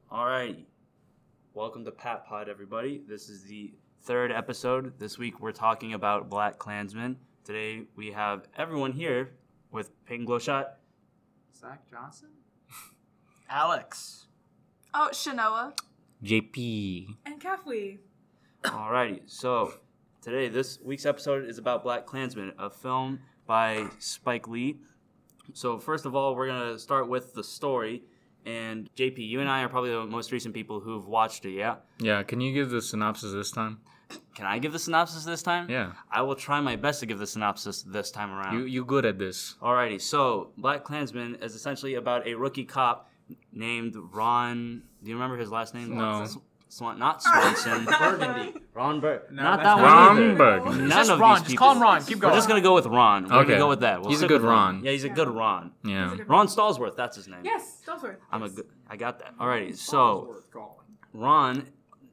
Alrighty. Welcome to Pat Pod, everybody. This is the third episode. This week we're talking about BlacKkKlansman. Today we have everyone here with Peyton Glowshot, Zach Johnson, Alex. Oh, Shanoa. JP. And Kafwi. Alrighty, so this week's episode is about BlacKkKlansman, a film by Spike Lee. So first of all, we're going to start with the story. And JP, you and I are probably the most recent people who've watched it, yeah? Yeah, can you give the synopsis this time? Can I give the synopsis this time? Yeah. I will try my best to give the synopsis this time around. You good at this. Alrighty, so BlacKkKlansman is essentially about a rookie cop named Ron. Do you remember his last name? No. Not Swanson. Burgundy. Ron Burgundy. No, Not that's that not one Ron either. Burgundy. None Just of Ron. these Just people. call him Ron. Keep going. We're just gonna go with Ron. We're Okay. gonna go with that. We'll He's a stick good with Ron. Yeah, he's a good Ron. Yeah. Ron Stallsworth. That's his name. Yes, Stallsworth. I got that. Alrighty, so Ron,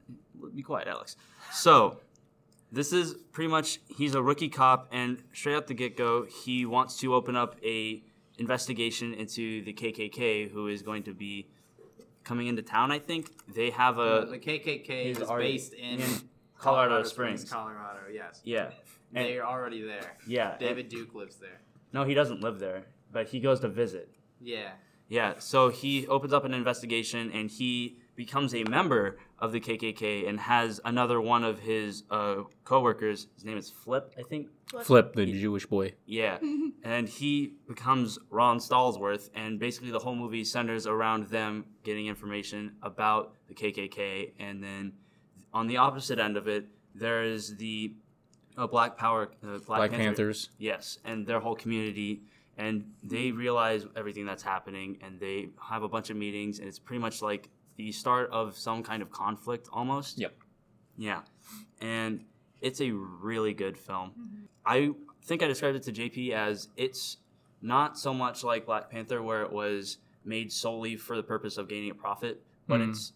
be quiet, Alex. So this is pretty much he's a rookie cop, and straight out the get-go, he wants to open up a investigation into the KKK, who is going to be coming into town. I think they have The KKK He's is already based in Colorado Springs. Colorado. Yes. Yeah. And- They're already there. Yeah. David Duke lives there. No, he doesn't live there, but he goes to visit. Yeah. Yeah, so he opens up an investigation and he becomes a member of the KKK and has another one of his co-workers. His name is Flip, I think. Flip, the Jewish boy. Yeah, and he becomes Ron Stallsworth, and basically the whole movie centers around them getting information about the KKK, and then on the opposite end of it, there is the Black Panthers. Yes, and their whole community, and they realize everything that's happening, and they have a bunch of meetings, and it's pretty much like the start of some kind of conflict almost. Yep. Yeah, and it's a really good film. I think I described it to JP as it's not so much like Black Panther, where it was made solely for the purpose of gaining a profit, but it's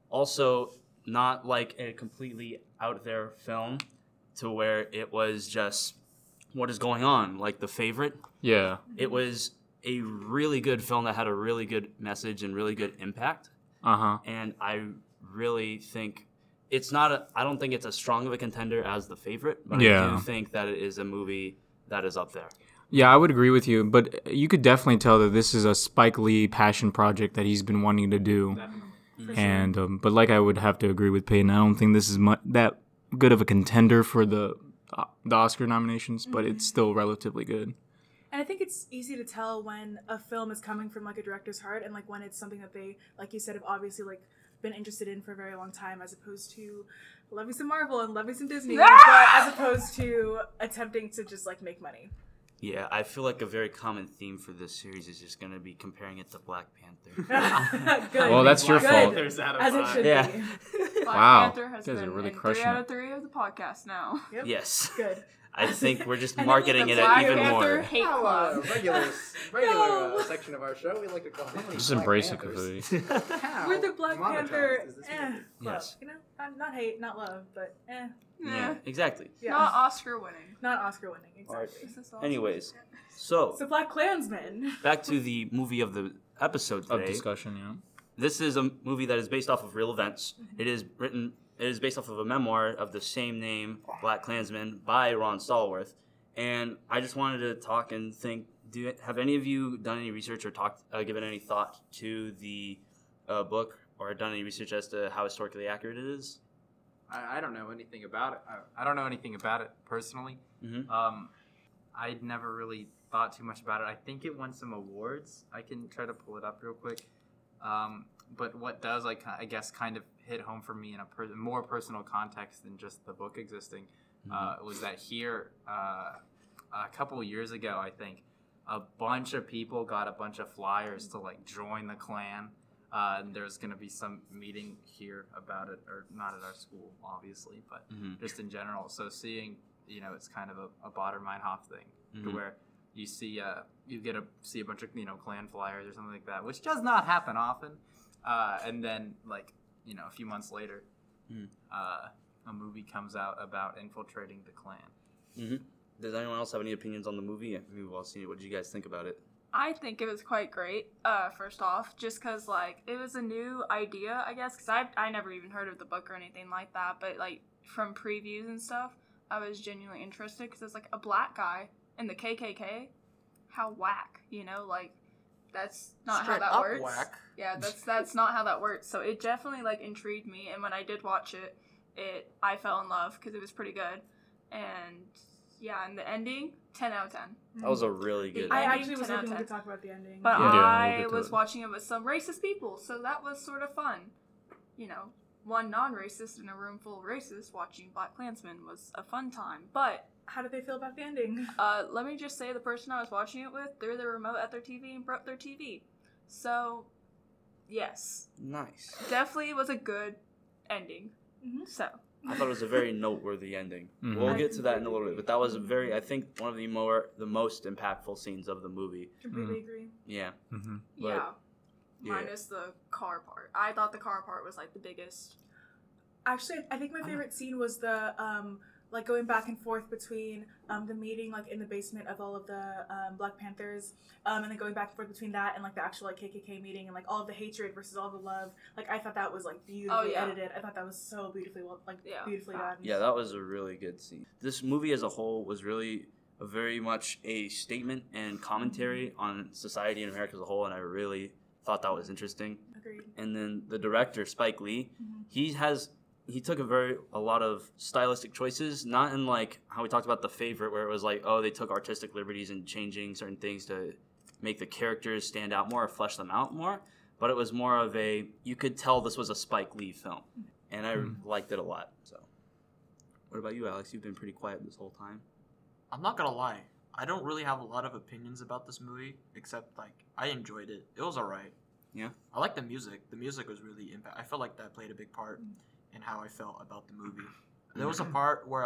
also not like a completely out there film to where it was just what is going on, like The Favorite. Yeah. It was a really good film that had a really good message and really good impact. Uh-huh. And I really think I don't think it's as strong of a contender as The Favorite, but I do think that it is a movie that is up there. Yeah, I would agree with you, but you could definitely tell that this is a Spike Lee passion project that he's been wanting to do. And but like I would have to agree with Peyton, I don't think this is that good of a contender for the Oscar nominations, but it's still relatively good. And I think it's easy to tell when a film is coming from like a director's heart and like when it's something that they, like you said, have obviously like been interested in for a very long time, as opposed to love me some Marvel and love me some Disney, but as opposed to attempting to just like make money. Yeah, I feel like a very common theme for this series is just going to be comparing it to Black Panther. Good. Well, that's your Good. fault. There's out of As it five. should Yeah. be. Black Wow. Panther has You guys are been really in crushing 3 out it. of 3 of the podcast now. Yep. Yes. Good. I think we're just And then marketing the it Black even Panther more. hate Now, club. regular No. section of our show, we like to call them Just embrace it completely. We're the Black Panther club. Yes. You know, not hate, not love, but Yeah, exactly. yeah. Not Oscar winning. Not Oscar winning, exactly. Is this all? Anyways, so So BlacKkKlansman. back to the movie of the episode Of today. discussion, yeah. This is a movie that is based off of real events. It is based off of a memoir of the same name, BlacKkKlansman, by Ron Stallworth. And I just wanted to talk and think, have any of you done any research or given any thought to the book or done any research as to how historically accurate it is? I don't know anything about it. I don't know anything about it personally. Mm-hmm. I'd never really thought too much about it. I think it won some awards. I can try to pull it up real quick. But what does, I guess, kind of hit home for me in a more personal context than just the book existing was that here, a couple of years ago, I think, a bunch of people got a bunch of flyers to, like, join the Klan. And there's going to be some meeting here about it, or not at our school, obviously, but just in general. So seeing, it's kind of a Baader-Meinhof thing, to where you see, see a bunch of, Klan flyers or something like that, which does not happen often. And then, a few months later, a movie comes out about infiltrating the Klan. Mm-hmm. Does anyone else have any opinions on the movie? Maybe we'll see. What did you guys think about it? I think it was quite great, first off, just because, like, it was a new idea, I guess, because I never even heard of the book or anything like that, but, like, from previews and stuff, I was genuinely interested, because it's, like, a black guy in the KKK. How whack, you know? Like, that's not Straight how that up works. whack. Yeah, that's not how that works, so it definitely, like, intrigued me, and when I did watch it, I fell in love, because it was pretty good, and... Yeah, and the ending, 10 out of 10. That was a really good. I ending. actually was 10 out of hoping we 10. could talk about the ending. But Yeah, we'll I get to was it. watching it with some racist people, so that was sort of fun. You know, one non-racist in a room full of racists watching BlacKkKlansman was a fun time. But How did they feel about the ending? let me just say, the person I was watching it with threw their remote at their TV and broke their TV. So, yes, Nice. definitely was a good ending. Mhm. So, I thought it was a very noteworthy ending. Mhm. We'll I get to that in a little completely bit, but that was a very, I think, one of the most impactful scenes of the movie. Completely agree. Yeah. Mm-hmm. But- yeah. yeah. Minus the car part. I thought the car part was, like, the biggest. Actually, I think my favorite scene was the like going back and forth between the meeting like in the basement of all of the Black Panthers, and then going back and forth between that and like the actual like KKK meeting and like all of the hatred versus all the love. Like I thought that was like beautifully yeah. edited. I thought that was so beautifully Yeah. beautifully done. Yeah, that was a really good scene. This movie as a whole was really very much a statement and commentary on society in America as a whole, and I really thought that was interesting. Agreed. And then the director, Spike Lee, Mhm. he took a lot of stylistic choices, not in like how we talked about The Favorite, where it was like, oh, they took artistic liberties in changing certain things to make the characters stand out more or flesh them out more, but it was more of you could tell this was a Spike Lee film, and I liked it a lot. So, what about you, Alex? You've been pretty quiet this whole time. I'm not gonna lie. I don't really have a lot of opinions about this movie, except like I enjoyed it. It was alright. Yeah. I like the music. The music was really I felt like that played a big part in how I felt about the movie. There was a part where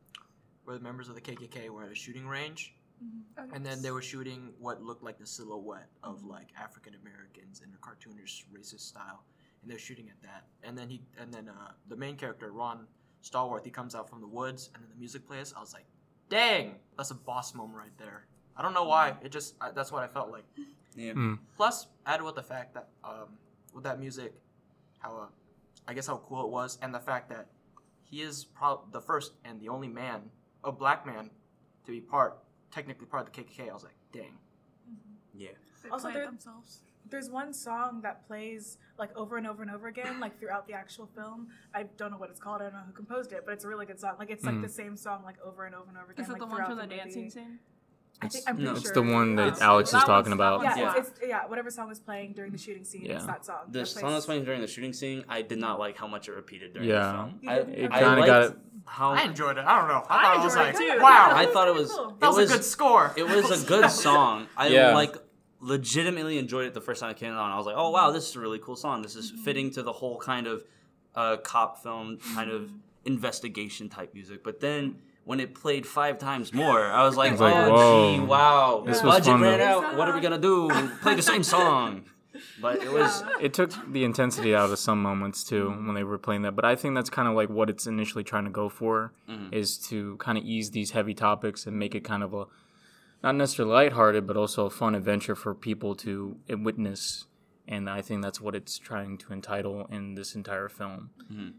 the members of the KKK were at a shooting range, and then they were shooting what looked like the silhouette of like African Americans in a cartoonish racist style, and they're shooting at that. And then the main character Ron Stallworth, he comes out from the woods, and then the music plays. I was like, dang, that's a boss moment right there. I don't know why. That's what I felt like. Yeah. Plus, add with the fact that with that music, how cool it was, and the fact that he is the first and the only black man, to be technically part of the KKK. I was like, dang. Yeah. They Also, played there- themselves. There's one song that plays like over and over and over again, like throughout the actual film. I don't know what it's called. I don't know who composed it, but it's a really good song. Like it's like the same song like over and over and over again. Is it like, the one throughout from the movie. dancing scene? I'm pretty no, sure. It's the one that Oh, Alex that is talking one's- that about. one's- Yeah, Yeah. whatever song was playing during the shooting scene, Yeah. it's that song. The that song plays- that's playing during the shooting scene, I did not like how much it repeated during Yeah. the film. You I, didn't? It I kind of liked got how I enjoyed it. I don't know. I I thought it was enjoyed like, it too. wow, I thought it was Cool. that was a good score. It was a good song. I Yeah. legitimately enjoyed it the first time it came on. I was like, oh wow, this is a really cool song. This is fitting to the whole kind of cop film kind of investigation type music. But then when it played 5 times more, I was like, It's like, oh whoa. gee, wow, This the was budget fun, ran though. out. What are we gonna do? Play the same song. But it was It took the intensity out of some moments too when they were playing that. But I think that's kind of like what it's initially trying to go for, is to kind of ease these heavy topics and make it kind of a not necessarily lighthearted, but also a fun adventure for people to witness. And I think that's what it's trying to entitle in this entire film.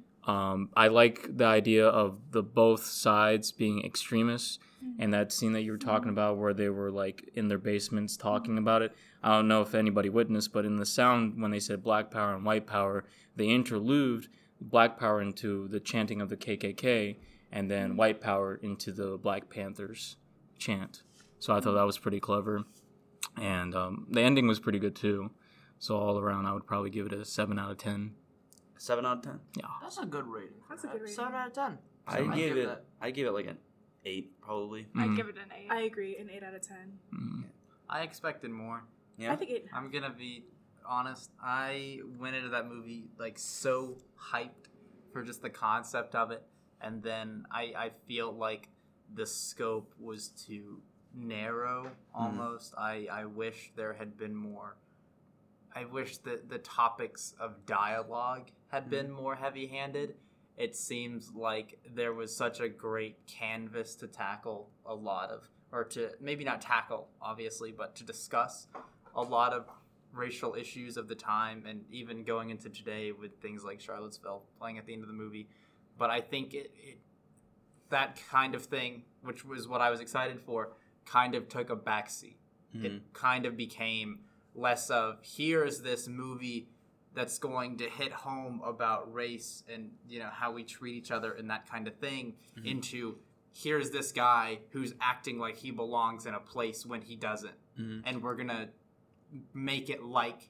I like the idea of the both sides being extremists, and that scene that you were talking about where they were like in their basements talking about it. I don't know if anybody witnessed, but in the sound when they said black power and white power, they interlude black power into the chanting of the KKK and then white power into the Black Panthers chant. So I thought that was pretty clever. And the ending was pretty good too. So all around, I would probably give it a 7 out of 10. 7 out of 10. That's a good rating. That's a good rating. 7 out of 10. I I'd gave give it like an 8 probably. I'd give it an 8. I agree, an 8 out of 10. I expected more. Yeah. I think 8. I'm gonna be honest. I went into that movie like so hyped for just the concept of it, and then I feel like the scope was too narrow almost. I wish there had been more. I wish that the topics of dialogue had been more heavy-handed. It seems like there was such a great canvas to tackle a lot of or to maybe not tackle, obviously, but to discuss a lot of racial issues of the time, and even going into today with things like Charlottesville playing at the end of the movie. But I think that kind of thing, which was what I was excited for, kind of took a backseat. It kind of became less of, here's this movie that's going to hit home about race and, how we treat each other and that kind of thing, into, here's this guy who's acting like he belongs in a place when he doesn't. And we're going to make it like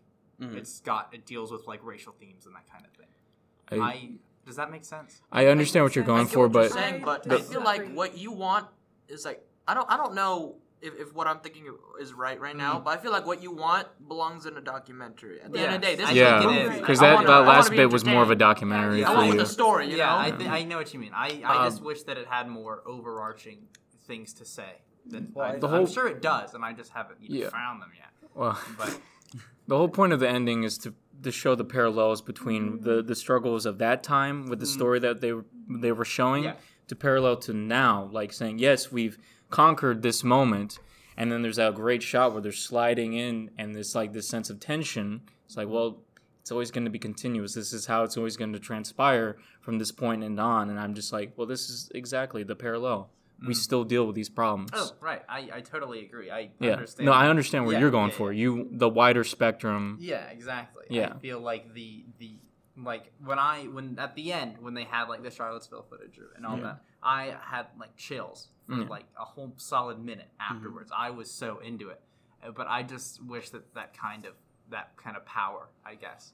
it deals with like racial themes and that kind of thing. Does that make sense? I understand what you're going for, but I feel like what you want is like, I don't know if what I'm thinking is right now, but I feel like what you want belongs in a documentary. At the end of the day, this is a movie. Because that last bit was more of a documentary I for want you. the story, you know? I know what you mean. I just wish that it had more overarching things to say. I'm sure it does, and I just haven't found them yet. Well, But the whole point of the ending is to show the parallels between the struggles of that time with the story that they were showing to parallel to now, like saying, yes, we've conquered this moment, and then there's that great shot where they're sliding in, and there's like this sense of tension. It's like, well, it's always going to be continuous. This is how it's always going to transpire from this point and on. And I'm just like, well, this is exactly the parallel. We still deal with these problems. Oh, right. I totally agree. I Yeah. understand. No, I understand where you're going for. The wider spectrum. Yeah, exactly. Yeah. I feel like the like when at the end when they had like the Charlottesville footage and all that, I had like chills for like a whole solid minute afterwards. I was so into it, but I just wish that kind of power, I guess,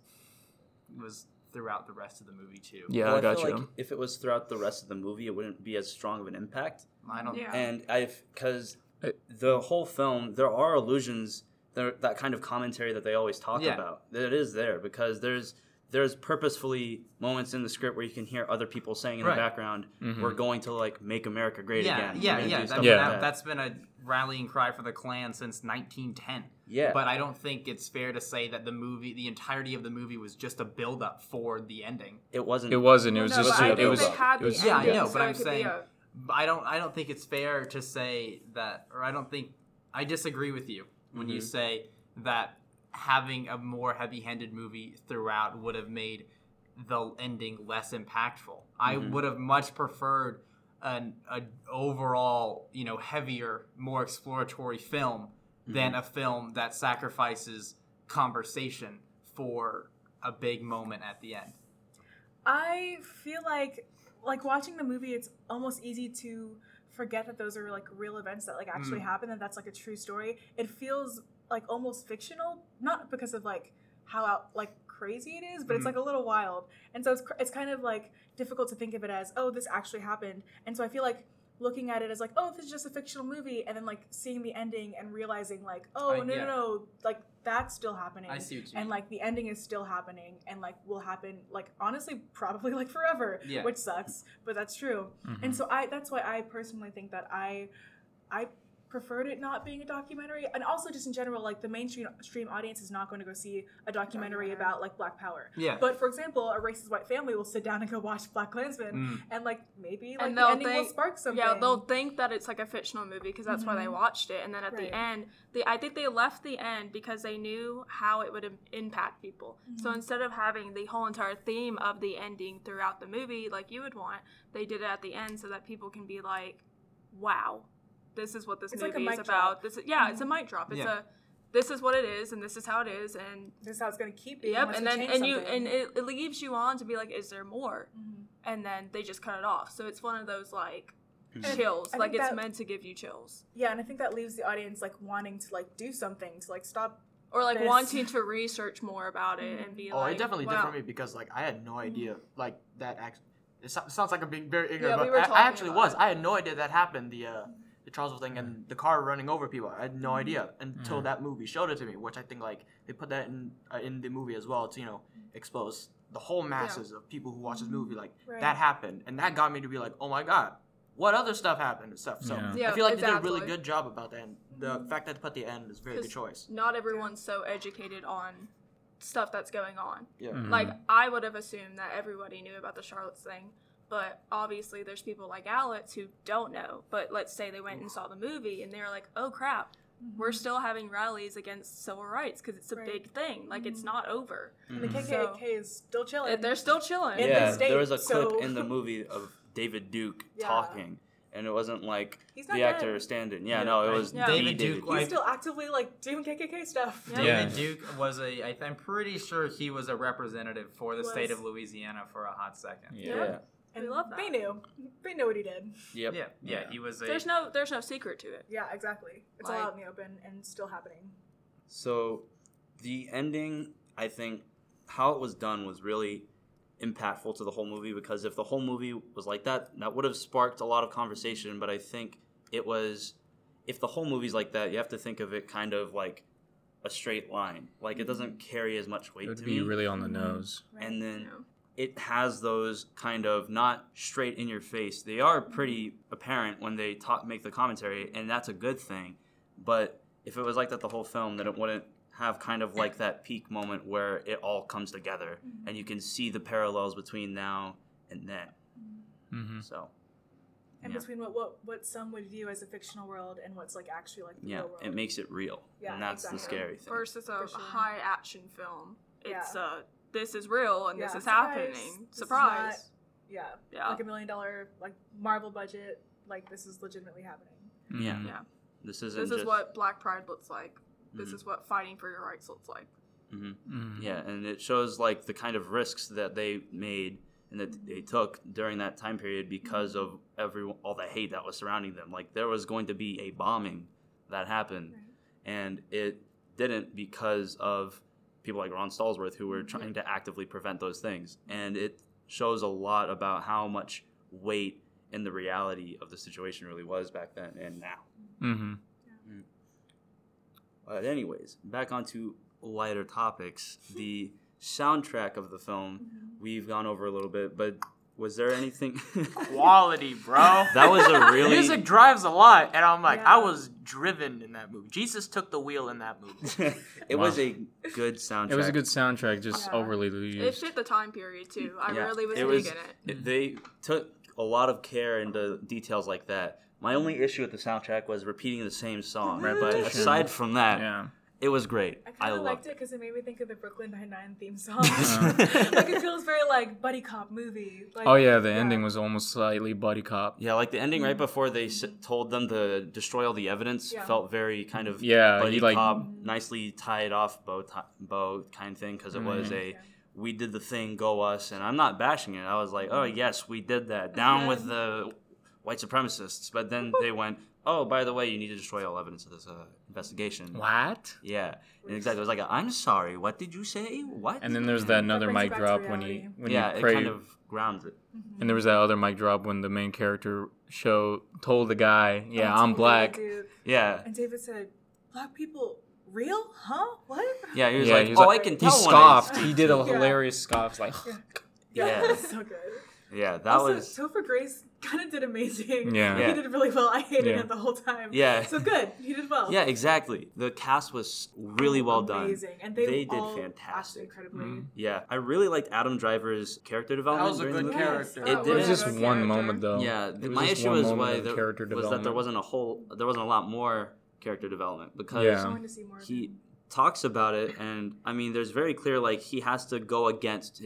was throughout the rest of the movie too. Yeah, Well, I got feel you. like if it was throughout the rest of the movie, it wouldn't be as strong of an impact. I don't. Yeah. And because the whole film, there are allusions, that kind of commentary that they always talk about. That is there because there's purposefully moments in the script where you can hear other people saying in the background, "We're going to like make America great again." That's been a rallying cry for the Klan since 1910. Yeah. But I don't think it's fair to say that the entirety of the movie was just a build-up for the ending. It wasn't. It wasn't. It was No, just. but I It think was. they had It was. the Yeah, I ending, know, so but I'm it could be saying a- I don't think it's fair to say that, or I disagree with you when you say that having a more heavy-handed movie throughout would have made the ending less impactful. I would have much preferred an overall, heavier, more exploratory film than a film that sacrifices conversation for a big moment at the end. I feel like watching the movie, it's almost easy to forget that those are like real events that like actually happen, and that's like a true story. It feels like almost fictional, not because of like how crazy it is, but it's like a little wild, and so it's kind of like difficult to think of it as, oh, this actually happened. And so I feel like looking at it as like, oh, this is just a fictional movie, and then like seeing the ending and realizing like, oh, no, like that's still happening. I see what you mean. And like the ending is still happening, and like will happen like honestly probably like forever, which sucks, but that's true. And so that's why I personally think that I preferred it not being a documentary, and also just in general, like the mainstream audience is not going to go see a documentary about like Black Power. Yeah. But for example, a racist white family will sit down and go watch Black Klansman, and like maybe like and the ending will spark something. Yeah, they'll think that it's like a fictional movie because that's why they watched it, and then at the end, I think they left the end because they knew how it would impact people. So instead of having the whole entire theme of the ending throughout the movie like you would want, they did it at the end so that people can be like, wow, this is what this movie is about. This is, it's a mic drop. It's this is what it is, and this is how it is, and this is how it's going to keep being. Yep, and then it leaves you on to be like, is there more? And then they just cut it off. So it's one of those like chills, like it's meant to give you chills. Yeah, and I think that leaves the audience like wanting to like do something to like stop. Or like wanting to research more about it and be like, it definitely did for me because like I had no idea like that. It sounds like I'm being very ignorant, we were but I actually talking about was. I had no idea that happened. The Charlesville thing and the car running over people. I had no idea until that movie showed it to me, which I think like they put that in the movie as well to expose the whole masses of people who watch this movie. Like that happened, and that got me to be like, oh my god, what other stuff happened and stuff. So I feel like they did a really good job about that. And the fact that they put the end is a very good choice. Not everyone's so educated on stuff that's going on. Yeah. Like I would have assumed that everybody knew about the Charlotte thing, But obviously, there's people like Alex who don't know. But let's say they went and saw the movie and they're like, oh crap, we're still having rallies against civil rights because it's a big thing. Like, it's not over. And the KKK is still chilling. They're still chilling. In Yeah, the state, there was a clip so- in the movie of David Duke Yeah. talking, and it wasn't like He's not the actor dead. stand-in. Yeah, no, it was Yeah. the David David Duke, Duke. He's still actively like doing KKK stuff. Yeah. Yeah. David Duke was I'm pretty sure he was a representative for the Was. state of Louisiana for a hot second. Yeah. And We love that. They knew what he did. Yep. Yeah, he was a. There's no secret to it. Yeah, exactly. It's Like- all out in the open and still happening. So, the ending, I think, how it was done was really impactful to the whole movie, because if the whole movie was like that, that would have sparked a lot of conversation. But I think it was, if the whole movie's like that, you have to think of it kind of like a straight line. Like, it doesn't carry as much It weight would to be me. really on the nose. And then Yeah. it has those kind of not straight in your face. They are pretty apparent when they make the commentary, and that's a good thing. But if it was like that the whole film, then it wouldn't have kind of like that peak moment where it all comes together and you can see the parallels between now and then. Mm-hmm. So And Yeah. between what some would view as a fictional world and what's like actually like the yeah, real world. it makes it real. Yeah, And that's the exactly. scary thing. Versus a For sure. high action film. It's Yeah. this is real and Yeah, this is surprise. happening. This is Surprise. yeah, Yeah. like $1 million like Marvel budget. Like this is legitimately happening. Yeah. Yeah. This isn't This is just, what Black Pride looks like. This Mhm. is what fighting for your rights looks like. Mm-hmm. Yeah, and it shows like the kind of risks that they made and that they took during that time period because of all the hate that was surrounding them. Like there was going to be a bombing that happened, Right. and it didn't because of people like Ron Stallsworth who were trying to actively prevent those things. And it shows a lot about how much weight and the reality of the situation really was back then and now. Mm-hmm. But anyways, back onto lighter topics. The soundtrack of the film, we've gone over a little bit, but was there anything... Quality, bro. That was a really... Music drives a lot, and I'm like, Yeah. I was driven in that movie. Jesus took the wheel in that movie. It Wow. was a good soundtrack. It was a good soundtrack, just Yeah. overly It used. fit the time period too. I Yeah, really was it was- digging it. They took a lot of care into details like that. My only issue with the soundtrack was repeating the same song. But Repetition. aside from that, Yeah. it was great. I I kind of loved liked it it. because it made me think of the Brooklyn Nine-Nine theme song. Uh. Like it feels very like buddy cop movie. Like, Oh yeah, the ending was almost slightly buddy cop. Yeah, like the ending right before they told them to destroy all the evidence Yeah. felt very kind of Yeah, buddy he, like- cop, nicely tied off bow kind of thing, because it was Mhm. a we did the thing, go us, and I'm not bashing it. I was like, oh yes, we did that. Down with the white supremacists. But then they went, oh, by the way, you need to destroy all evidence of this investigation. What? Yeah, and exactly. It was like, I'm sorry. What did you say? What? And then there's that another brings mic you back to drop reality. when yeah, he it prayed. kind of grounds it. And there was that other mic drop when the main character told the guy, "Yeah, Oh, I'm dude, black." dude. Yeah. And David said, "Black people, real? Huh? What?" Yeah, he was Yeah, like, he was oh, like- I can He tell when scoffed. I- He did a Yeah. hilarious scoff, like, Yeah. That's so good. Yeah, that Also, was. Topher Grace kind of did amazing. Yeah. Yeah. He did really well. I hated Yeah. it the whole time. Yeah. So good. He did well. Yeah, exactly. The cast was really well done. Amazing. And They they, did all fantastic. acted incredibly. Yeah, I really liked Adam Driver's character That development. was a during the good movie. character. It That it was did. just good one character. moment though. Yeah, It was my just issue one was moment why of character was that development. there wasn't a lot more character development, because Yeah. I wanted to see more of he him. talks about it, and I mean, there's very clear like he has to go against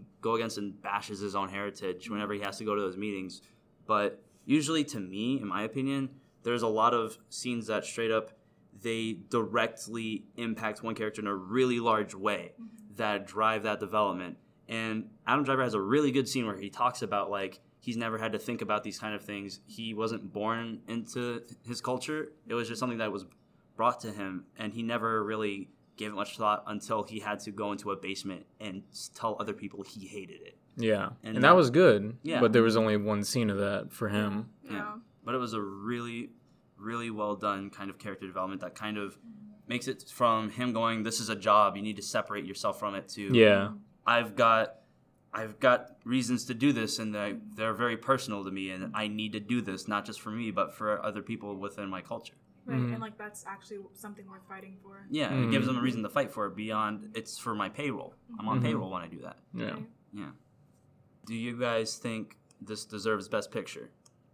and bashes his own heritage whenever he has to go to those meetings. But usually, to me, in my opinion, there's a lot of scenes that straight up they directly impact one character in a really large way that drive that development. And Adam Driver has a really good scene where he talks about like he's never had to think about these kind of things. He wasn't born into his culture. It was just something that was brought to him, and he never really gave it much thought until he had to go into a basement and tell other people he hated it. Yeah, And and that was good. Yeah. But there was only one scene of that for him. Yeah. But it was a really, really well done kind of character development that kind of makes it from him going, this is a job, you need to separate yourself from it, to Yeah, I've got reasons to do this, and they're very personal to me, and I need to do this, not just for me, but for other people within my culture. Right. Mhm. And like that's actually something worth fighting for. Yeah, Mhm. it gives them a reason to fight for it beyond it's for my payroll. I'm on Mhm. payroll when I do that. yeah. Right. Yeah. Do you guys think this deserves Best Picture?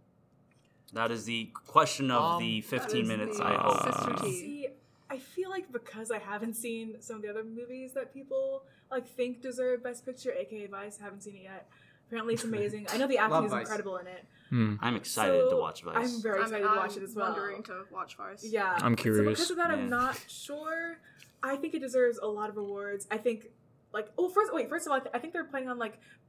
That is the question of the 15 minutes, I hope. Sister T. See, I feel like because I haven't seen some of the other movies that people like think deserve Best Picture, aka Vice, haven't seen it yet. Apparently, it's amazing. I know the acting is Vice. incredible in it. I'm excited to watch Vice. I'm very excited to watch it as well. Wondering to watch Vice. Yeah, I'm curious. So because of that, Yeah. I'm not sure. I think it deserves a lot of awards. I think, first of all, I think they're planning on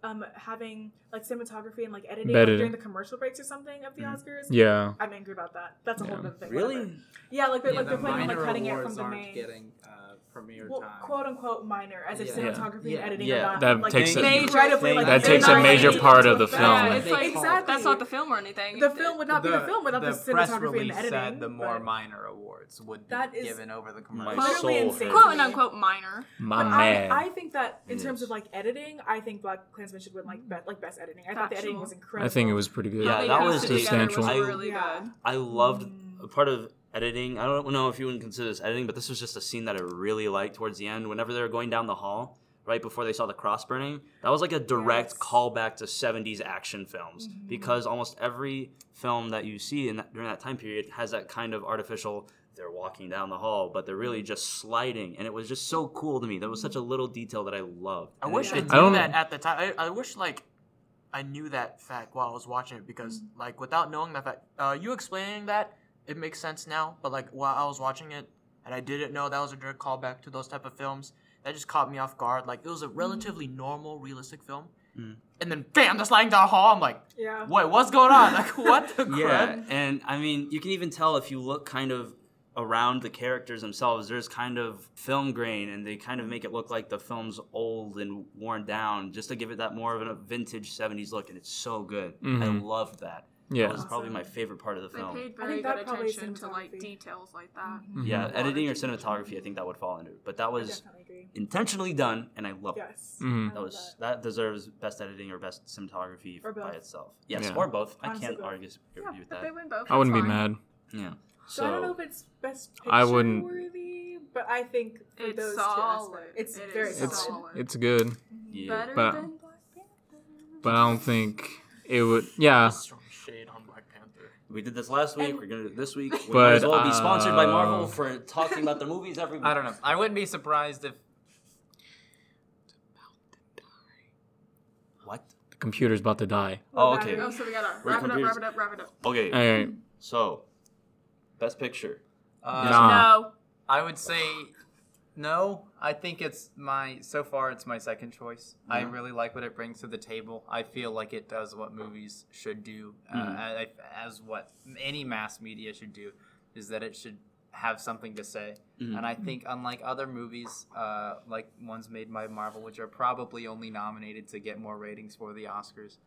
having like cinematography and like editing Better. during the commercial breaks or something of the Oscars. Yeah. I'm angry about that. That's a whole other thing. Really? Whatever. Yeah, they're the planning on like minor cutting it awards from the aren't main. getting premiere Well, time. quote unquote minor, as if Yeah. cinematography Yeah. and editing Yeah. are not That like takes a- incredibly like That they're takes a not major editing part to of the effect. film. Yeah, it's like Exactly. that's not the film or anything. The film would not be a film without the press cinematography and release the editing. said the more but minor awards would be That is given over the My commercial. soul clearly hurts. insane. quote unquote minor. My But man. I think that in It terms is. of like editing, I think Black Klansman should win like best editing. I thought the editing was incredible. I think it was pretty good. Yeah, How they that pieced was it together substantial. Was really Yeah. good. I loved a part of editing. I don't know if you would consider this editing, but this was just a scene that I really liked towards the end. Whenever they were going down the hall, right before they saw the cross burning, that was like a direct Yes. callback to 70s action films. Because almost every film that you see during that time period has that kind of artificial, they're walking down the hall, but they're really just sliding. And it was just so cool to me. That was such a little detail that I loved. I And wish I it- knew don't- that at the time. I wish I knew that fact while I was watching it because without knowing that fact, you explaining that it makes sense now. But while I was watching it and I didn't know that was a direct callback to those type of films, that just caught me off guard. Like it was a relatively normal, realistic film, and then bam, they're sliding down the hall. I'm like, Yeah. wait, what's going on? Like what the Yeah, crap? and I mean, you can even tell if you look kind of around the characters themselves, there's kind of film grain, and they kind of make it look like the film's old and worn down, just to give it that more of a vintage 70s look, and it's so good. I Mhm. loved that. Yeah. That was probably my favorite part of the They film. paid I very think that good probably is attention to like cinematography. details like that. Yeah, Mhm. editing or cinematography, I think that would fall under it. But that I was definitely agree. intentionally done, and I love it. Yes. Mhm. I That love was that deserves best editing or best cinematography Or by both. itself. Yes, Yeah. or both. I Honestly, can't both. argue Yeah, with if that. they win both, I wouldn't be it's fine. mad. Yeah. So I don't know if it's best picture I wouldn't- worthy, but I think for It's those solid. two aspects, it's It very is It's solid. it's good, Yeah. Better But- than Black Panther. but I don't think it would. Yeah. Just throwing shade on Black Panther. We did this last week. We're gonna do it this week. We But, might as well be sponsored by Marvel for talking about their movies every week. I don't know. I wouldn't be surprised if What? The computer's about to die. Oh, okay. Oh, so we gotta We're wrap it up, confused. wrap it up, wrap it up. Okay. All right. So, best picture. Nah. No. I would say no. I think so far it's my second choice. I Yeah. really like what it brings to the table. I feel like it does what movies should do, as what any mass media should do, is that it should have something to say. Mhm. And I think unlike other movies, like ones made by Marvel, which are probably only nominated to get more ratings for the Oscars,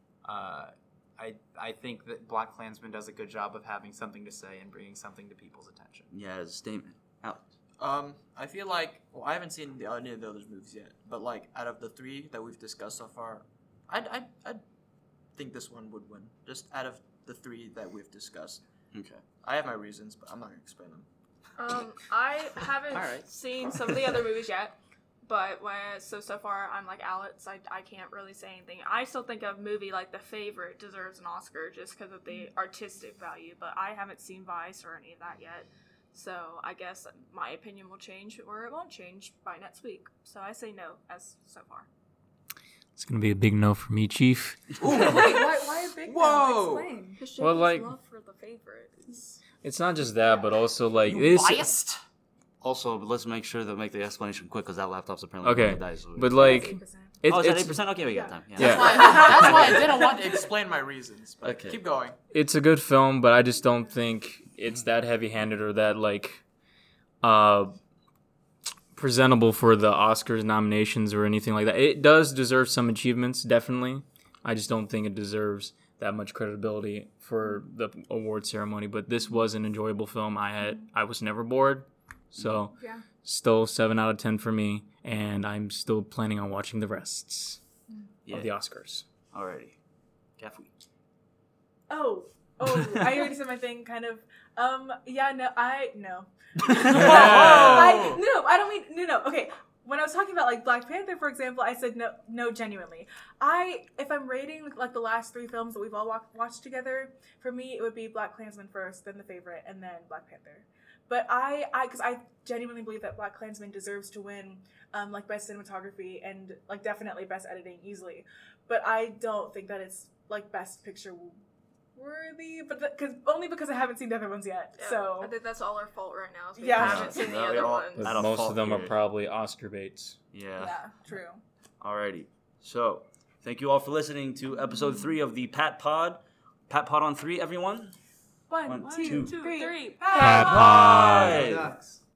I think that Black Klansman does a good job of having something to say and bringing something to people's attention. Yeah, as a statement. Alex. I feel like I haven't seen any of the other movies yet, but out of the three that we've discussed so far, I'd think this one would win. Just out of the three that we've discussed, Okay. I have my reasons, but I'm not gonna explain them. I haven't Alright. seen some of the other movies yet, but so far I'm like Alex. I can't really say anything. I still think a movie like The Favorite deserves an Oscar just because of the artistic value, but I haven't seen Vice or any of that yet. So I guess my opinion will change or it won't change by next week. So I say no as so far. It's gonna be a big no for me, Chief. Wait, why a big Whoa! Explain. Because Well, like- love for The Favorite is... It's not just that, but also like You this. biased? Also, let's make sure to make the explanation quick because that laptop's apparently Okay, going to die. So but like 8%. it's oh, is that it's 8%? Okay, we got time. Yeah. That's why I didn't want to explain my reasons. But Okay. keep going. it's a good film, but I just don't think it's that heavy-handed or that presentable for the Oscars nominations or anything like that. It does deserve some achievements, definitely. I just don't think it deserves that much credibility for the award ceremony. But this was an enjoyable film. I was never bored, so Yeah. still 7 out of 10 for me, and I'm still planning on watching the rests of the Yeah. Oscars. Alrighty. Gaffy. Oh, I already said my thing, kind of. No. Whoa! I don't mean, no. Okay, when I was talking about like Black Panther, for example, I said no, genuinely. If I'm rating like the last 3 films that we've all watched together, for me it would be Black Klansman first, then The Favorite, and then Black Panther. But because I genuinely believe that Black Klansman deserves to win, like best cinematography and like definitely best editing easily. But I don't think that it's like best picture worthy, but because I haven't seen the other ones yet. Yeah, So I think that's all our fault right now. Is we Yeah. haven't seen the No, other we're all- ones. At a Most fault of them are here. probably Oscar baits. yeah, true. Alrighty. So, thank you all for listening to episode 3 of the Pat Pod. Pat Pod on 3, everyone. One, two, two, three. three. Pat Pod. Bye. Ducks.